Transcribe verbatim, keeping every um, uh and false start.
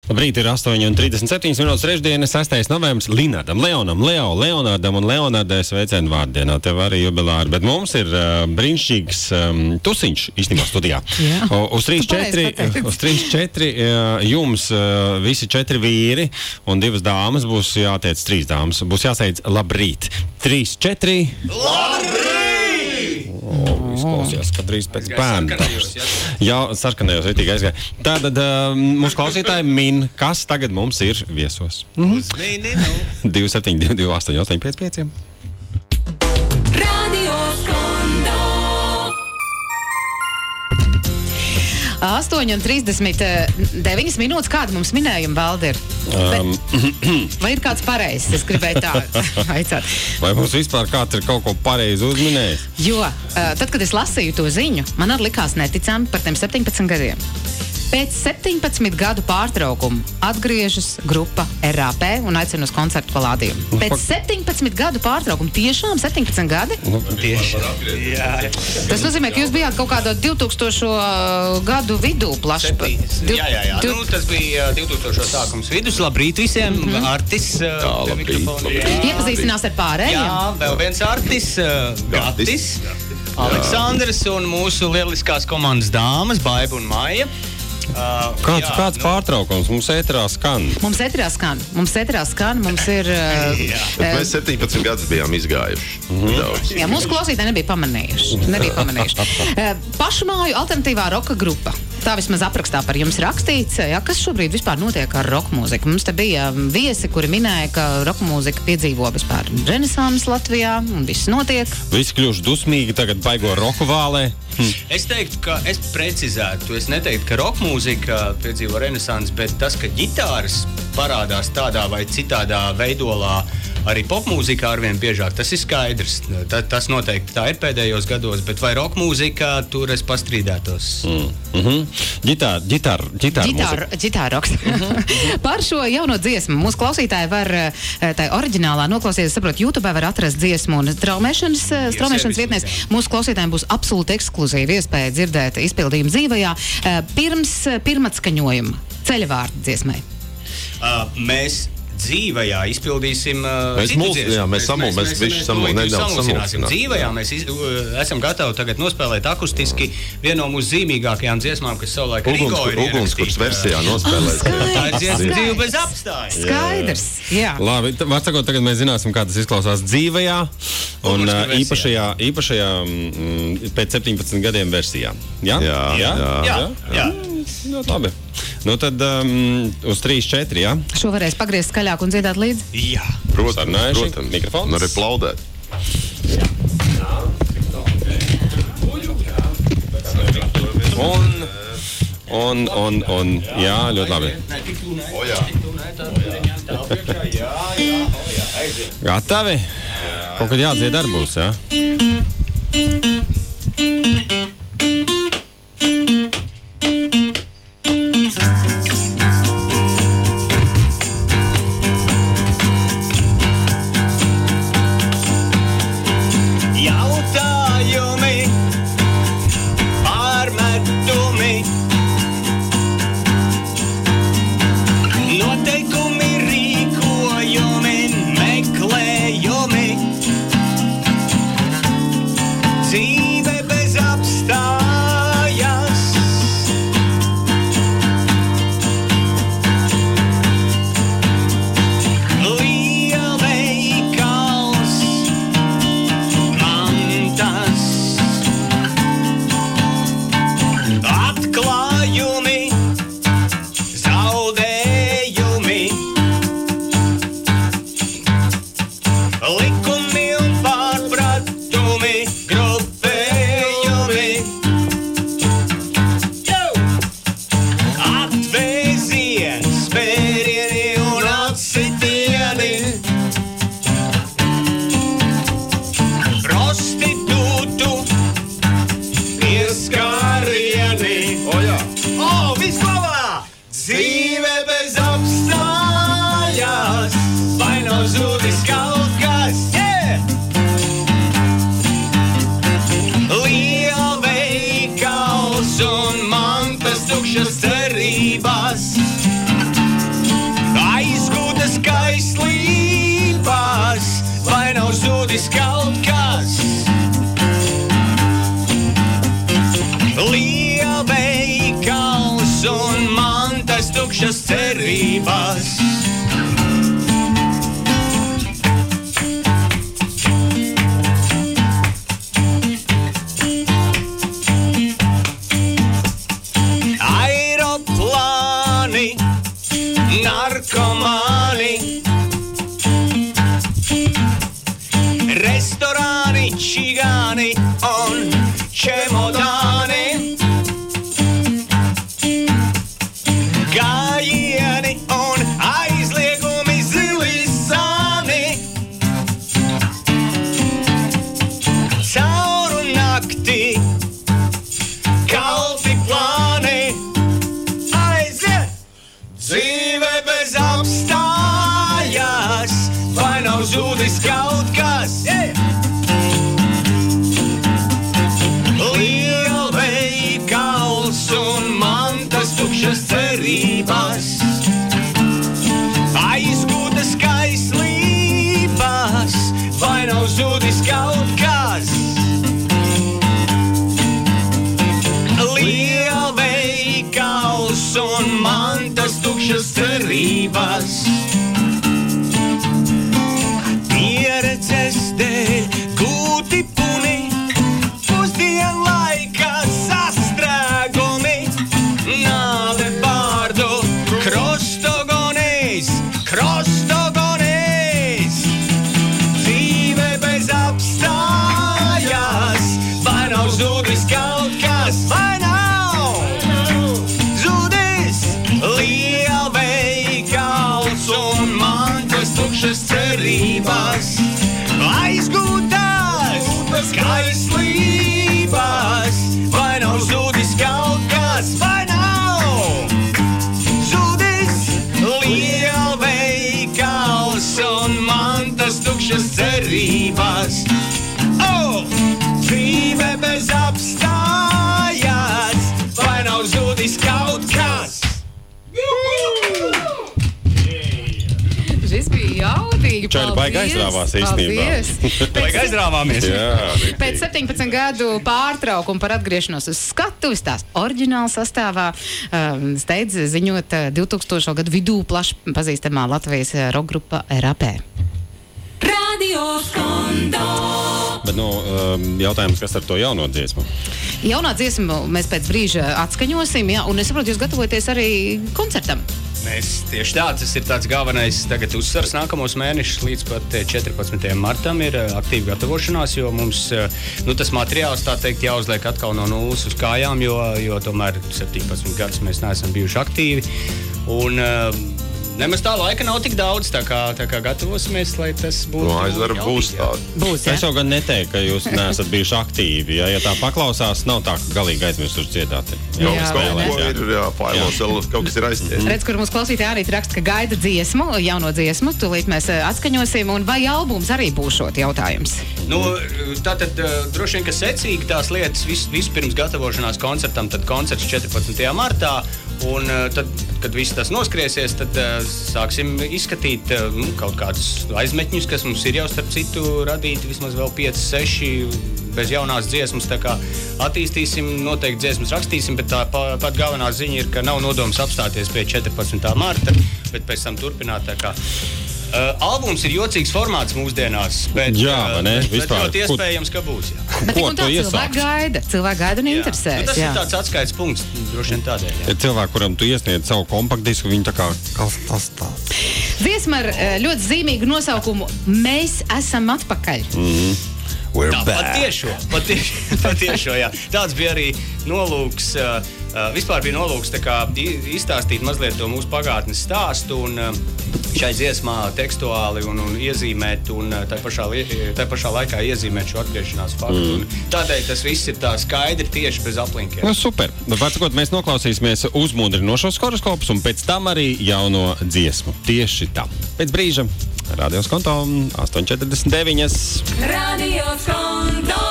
Labrīt, ir astoņi un trīsdesmit septiņas minūtes trešdiena, sestais novembris, Linardam, Leonam, Leo, Leonardam un Leonardai sveicienu vārdienā. Tev arī jubilāri, bet mums ir uh, brīnišķīgs um, tusiņš īstenībā studijā. O, uz trīs četri, uz trīs četri uh, jums uh, visi četri vīri un divas dāmas būs jātiec trīs dāmas. Būs jāsaic labrīt. Trīs, četri. Labrīt! O, izklausījās, ka drīz pēc bērna. Jā, sarkanējos ritīgi aizgāja. Tātad uh, mūsu klausītāji min, kas tagad mums ir viesos. Uzmini, nu. divi septiņi divi divi astoņi astoņi pieci pieci. Radio Skondo. astoņi un trīsdesmit deviņas minūtes. Kāda mums minējuma, Valdi, ir? Um, Vai ir kāds pareizs? Es gribēju tā aicāt. Vai mums vispār kāds ir kaut ko pareizi uzminējis? Jo, tad, kad es lasīju to ziņu, man arī likās neticami par tiem septiņpadsmit gadiem. Pēc septiņpadsmit gadu pārtraukumu atgriežas grupa R A P un aicina uz koncertu Palādījumu. Pēc septiņpadsmit gadu pārtraukumu, tiešām septiņpadsmit gadi? Nu, Tieši. Jā. Tas nozīmē, ka jūs bijāt kaut kādā divtūkstošo gadu vidū plaši. Jā, jā, jā. Nu, tas bija divtūkstošo sākums vidus. Labrīt visiem. Mm-hmm. Artis. Jā, labrīt, labrīt. Iepazīstinās ar pārējiem? Jā, vēl viens artis. Gatis. Aleksandrs un mūsu lieliskās komandas dāmas, Baiba un Maija. Uh, kāds, jā, kāds nu, pārtraukums? Mums ēterā skan. Mums ēterā skan. Mums ēterā skan. Mums ir... Uh, Bet mēs septiņpadsmit gadus bijām izgājuši. Mm-hmm. Jā, mūsu klausītāji nebija pamanījuši. Nebija pamanījuši. Uh, pašmāju alternatīvā roka grupa. Tā vismaz aprakstā par jums rakstīts. Jā, kas šobrīd vispār notiek ar roka mūziku? Mums te bija viesi, kuri minēja, ka roka mūzika piedzīvo vispār renesans Latvijā un viss notiek. Visi kļuvuši dusmīgi, tagad baigo roku vālē. Hm. Es teiktu, ka es precizētu. Es neteiktu, ka roka mūzika piedzīvo renesans, bet tas, ka ģitāras parādās tādā vai citādā veidolā arī popmūzikā arvien biežāk, tas ir skaidrs. Ta, tas noteikti tā ir pēdējos gados, bet vai roka mūzikā tur es pastrīdētos? Mm. Mm-hmm. Ģitāra, ģitāra, ģitāra Ģitāra, ģitāra roks. Mm-hmm. Par šo jauno dziesmu mūsu klausītāji var tā oriģinālā noklausīties, saprot, YouTube var atrast dziesmu un straumēšanas, straumēšanas vietnēs. Mūsu klausītājiem būs absolūti ekskluzīva iespēja dzirdēt izpildījumu dzīvajā pirms pirmatskaņojuma ceļavārdu dziesmai. Uh, mēs dzīvajā izpildīsim uh, Mēs citu mūs- dziesmu. jā, mēs samul- mēs bišķi samul- nedaudz samulsināsim. samulsinām. Dzīvajā mēs iz, uh, esam gatavi tagad nospēlēt akustiski vienu no mūsu zīmīgākajām dziesmām, kas savulaik Rigo Uguns, ir ugunskurs ierakstīta. versijā nospēlēs. Tā ir dziesma Skaidrs. dzīve bez apstājas. Skaidrs, jā. Labi, t- var sakot, tagad mēs zināsim, kā tas izklausās dzīvajā un Ugunskura uh, īpašajā, īpašajā mm, pēc septiņpadsmit gadiem versijā. Ja? Jā, Jā? jā. Jā, jā. Jā, labi. Nu tad um, uz trīs četri, jā? Šo varēs pagriezt skaļāk un dziedāt līdzi. Jā. Protams, Sarunājuši. protams. Mikrofons. Un arī plaudēt. Un, un, un, un, jā, ļoti labi. Nē, tik tu nē. O, jā. Tik tu nē, tā ņem tā priekšā. Jā, jā, o, jā, aiziet. Gatavi? Kaut kad jādzied arī būs, jā? Jautājumi, pārmetumi, noteikumi, rīkojumi, meklējumi. tukšas cerības. Aeroplāni, narkomāni, restorāni, čigāni un čemodāni, gājieni un aizliegumi zili sāni, cauru nakti, kalti plāni, aiziet! Dzīve bez apstājas, vai nav zudis kaut kas? Yeah! Lielveikals un mantas tukšas cerības, aizgūtas kaislības, vai nav zudis kaut kas? Lielveikals un mantas tukšas cerības, pieredzes dēļ gūti puni, pusdienlaika sastrēgumi, nāve vārdu krostogonīs, krostogonīs. Dzīve bez apstājas, vai nav zudis kaut kas, vai nav zudis? Lielveikals un mantas tukšas cerības, aizgūtās kaislības, vai nav zudis kaut kas, vai nav zudis? Lielveikals un mantas tukšas cerības, oh! Dzīve bez apstājas, vai nav zudis kaut kas? Šis bija jaudīgi. Čaļi baigi aizrāvās īstenībā. Baigi aizrāvāmies. Jā, Pēc septiņpadsmit gadu pārtraukuma par atgriešanos uz skatuves tās oriģināla sastāvā um, steidz ziņot uh, divtūkstošo gadu vidū plaši pazīstamā Latvijas uh, rockgrupa R A P. Radio Skondo. Bet, nu, um, jautājums, kas ar to jauno dziesmu? Jaunā dziesmu mēs pēc brīža atskaņosim, jā, un es saprotu, jūs gatavojaties arī koncertam. Mēs tieši tā, tas ir tāds galvenais tagad uzsvars nākamos mēnešus līdz pat četrpadsmitajam martam ir aktīva gatavošanās, jo mums, nu, tas materiāls, tā teikt, jāuzliek atkal no nulles uz kājām, jo, jo tomēr septiņpadsmit gadus mēs neesam bijuši aktīvi. Un nemaz tā laika nav tik daudz, tā kā, tā kā gatavosimies, lai tas būtu. No aizver būs tādi. Būs, jā? Es jau gan neteiktu, ka jūs neesat bijuši aktīvi. Ja, ja tā paklausās, nav tā, ka galīgi aizmirsuši dziedāt. Jā, Kaut vai ko ne? ir, jā, failos, vēl kaut kas ir aizķēries. Redz, kur mūsu klausītāji arī raksta, ka gaida dziesmu, jauno dziesmu, tūlīt mēs eh, atskaņosim, un vai albums arī būšot jautājums? Nu, tātad droši vien, ka secīgi tās lietas vis, vispirms gatavošanās koncertam, tad koncerts četrpadsmitajā martā, un tad, kad viss tas noskriesies, tad uh, sāksim izskatīt uh, nu, kaut kādus aizmetņus, kas mums ir jau starp citu radīti, vismaz vēl pieci, seši bez jaunās dziesmas, tā kā attīstīsim, noteikti dziesmas rakstīsim, bet tā pa, pat galvenā ziņa ir, ka nav nodoms apstāties pie četrpadsmitā marta, bet pēc tam turpināt, tā kā. Uh, albums ir jocīgs formāts mūsdienās, bet, Jā, vai ne? uh, bet Vispār. ļoti iespējams, ka būs. Jā. Bet tik Ko un tā tu cilvēki iesāksi? gaida, cilvēki gaida un Jā. interesēs. Nu, tas jā. ir tāds atskaites punkts, droši vien tādēļ. Jā. Ir cilvēki, kuram tu iesniedz savu kompaktdisku, viņi tā kā, kas tas tāds? Dziesma ar eh, ļoti zīmīgu nosaukumu Mēs esam atpakaļ. Mm. We're Tā, back. patiešo, patiešo, patiešo, jā. Tāds bija arī nolūks, uh, uh, vispār bija nolūks tā kā i- izstāstīt mazliet to mūsu pagātnes stāstu un uh, šai dziesmā tekstuāli un, un iezīmēt un uh, tai pašā, li- tai pašā laikā iezīmēt šo atgriešanās faktu. Mm. Un tādēļ tas viss ir tā skaidri tieši bez aplinkiem. Nu, super. Vārdsakot, mēs noklausīsimies uzmundrinošos horoskopus un pēc tam arī jauno dziesmu. Tieši tā. Pēc brīža Radio Skondo astoņi četrdesmit deviņi. Radio Skondo.